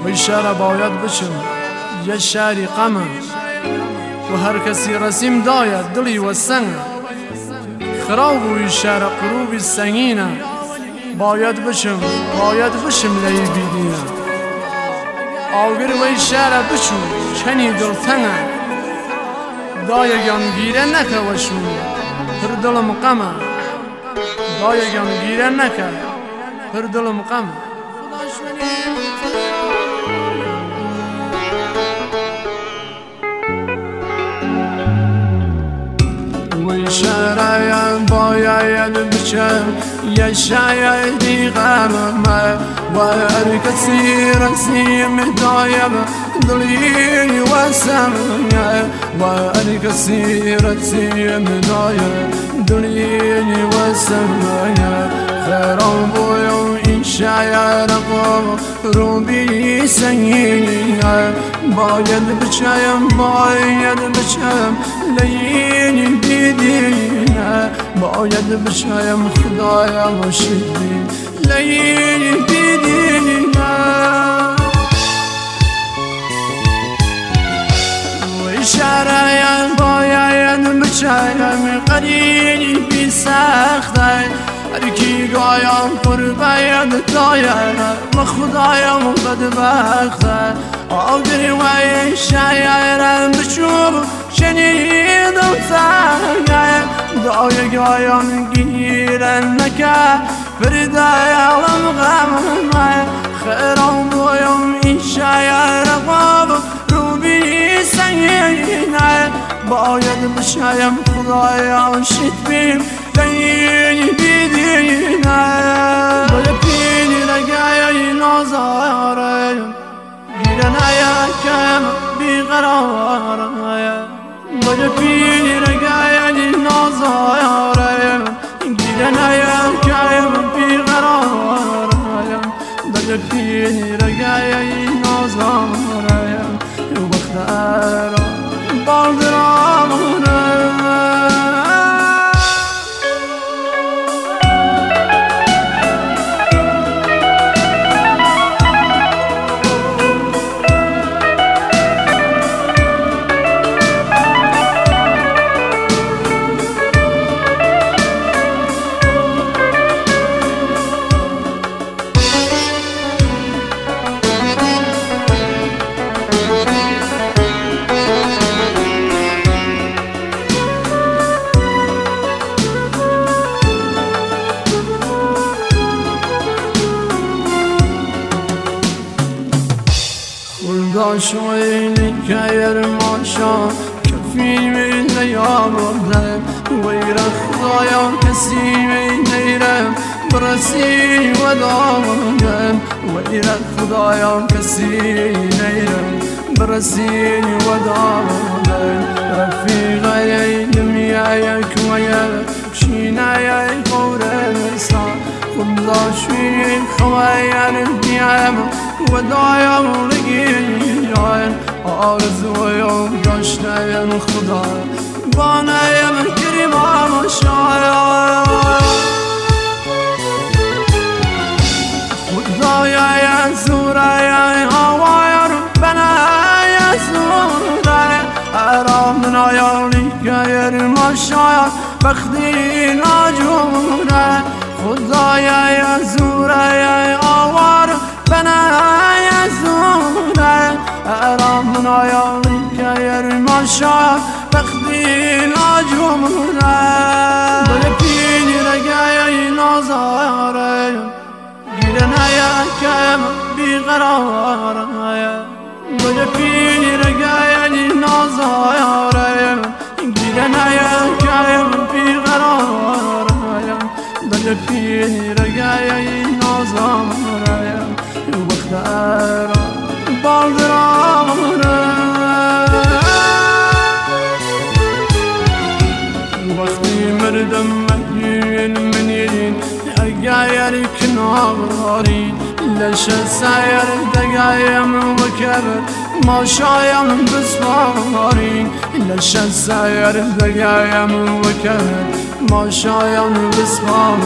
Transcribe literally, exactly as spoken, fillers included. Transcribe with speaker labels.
Speaker 1: وی شهر باید بچم یه شهری غمه و هر کسی رسیم داید دلی و سنگ خراب وی شهر قروبی سنگینه باید بچم باید بچم لی بیدینه آگر وی شهر بچو کنی دلتنگه دایگم گیره نکه وشون پر دلم غمه دایگم گیره نکه پر دلم غمه وی شهرایم باید بچم یه شایدی غمه و هر کسی رسیم دایم دلی و سمنه و هر کسی رسیم دایم دلی و سمنه خیرم بویم این شایر رو بی سنگینه باید بچم باید بچم لینی بیدینه باید بچم خدایم شدی لینی بیدینه وی شهرایم باید بچم قرینی بی سخته هر کی گایم پر باید داید و خدایم بدبخته آگر وی شایرم بچوب شنیدم سنگه دای گایم گیرن نکه فردایالم غمه خیرم بویم این شایر غاب رو بی سنگینه باید بشایم خدایا شد بیم لینی بیدینه باید پینی رگای نازارم گیرن یکم بیقرارم باید پینی رگای نازارم گیرن یکم بیقرارم باید پینی رگای نازارم بخترم بالدرام داشوینی که ماشا کفی من نیامدم ویر خدایم کسی من نیرم برسی و دامدم ویر خدایم کسی نیرم برسی و دامدم رفیقای دمیای کویا شینای قورستان خداشوی خواهیم دیم و دایم لگیم آرزویم داشتیم خدا بانیم کریمم شاید خدای زورای هوای بنای زورای ارام نایالی که ما شاید بختی ناجوره خدای زورای آوار بنای زوره ارام نایالی که ما شاید بختی ناجوره بله پینی رگای نازاره گیرن یکم بیقراره بله پینی رگای نازاره گیرن یکم بیقراره بله پینی رگای نازاره بختر بالدراره وقتی مردم مهین منیرین اگر کناری لش سایر دقایم و کبر ما شایم بسپارین لش سایر دقایم و کبر ما شایم بسپارین